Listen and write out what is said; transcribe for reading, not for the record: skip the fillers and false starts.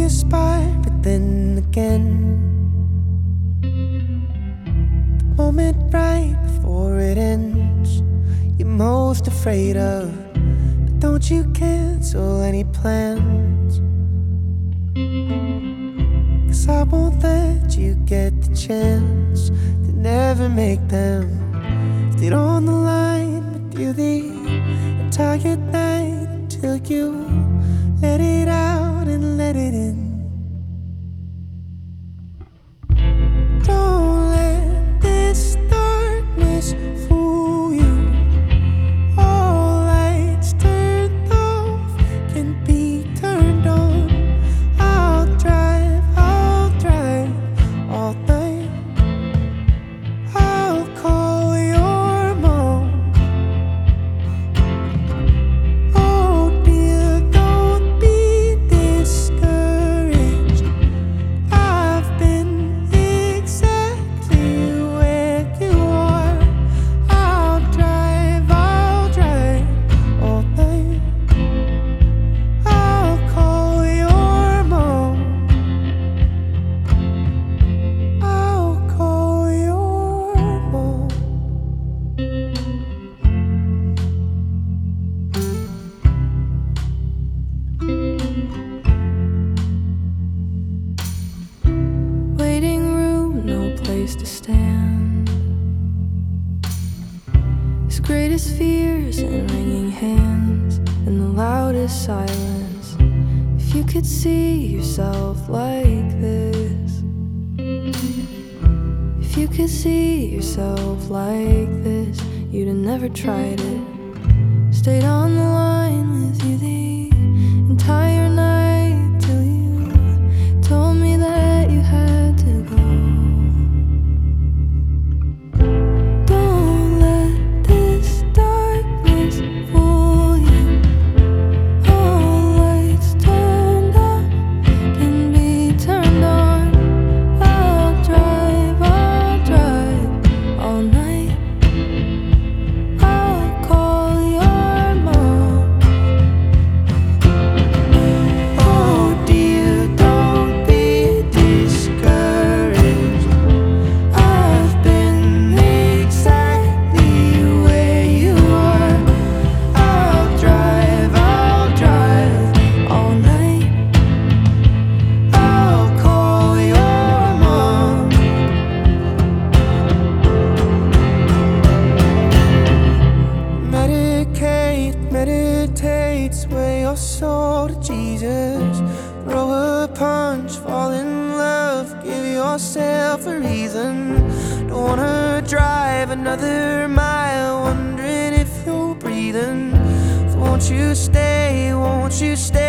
aspire, but then again, the moment right before it ends, you're most afraid of. But don't you cancel any plans, 'cause I won't let you get the chance to never make them. Stayed on the line with you the entire night until you let it out and let it in. Don't let this darkness fool you. All lights turned off can be turned on. I'll drive all night. I'll call your mom. Oh dear, don't be discouraged. I've been exactly where you are. I'll drive all night. I'll call your mom. I'll call your mom. Waiting room, no place to stand. His greatest fears and wringing hands and the loudest silence. If you could see yourself like this, if you could see yourself like this, you'd have never tried it. Stayed on the line with you the entire night till you told me that you had to go. Don't let this darkness fool you. All lights turned off can be turned on. I'll drive all night. I'll call your mom. Oh dear, don't be discouraged. I've been exactly where you are. I'll drive all night. I'll call your mom. Meditate, sway your soul to Jesus. Throw a punch, fall in love, give yourself a reason. Don't wanna drive another mile, wondering if you're breathing. So won't you stay, won't you stay?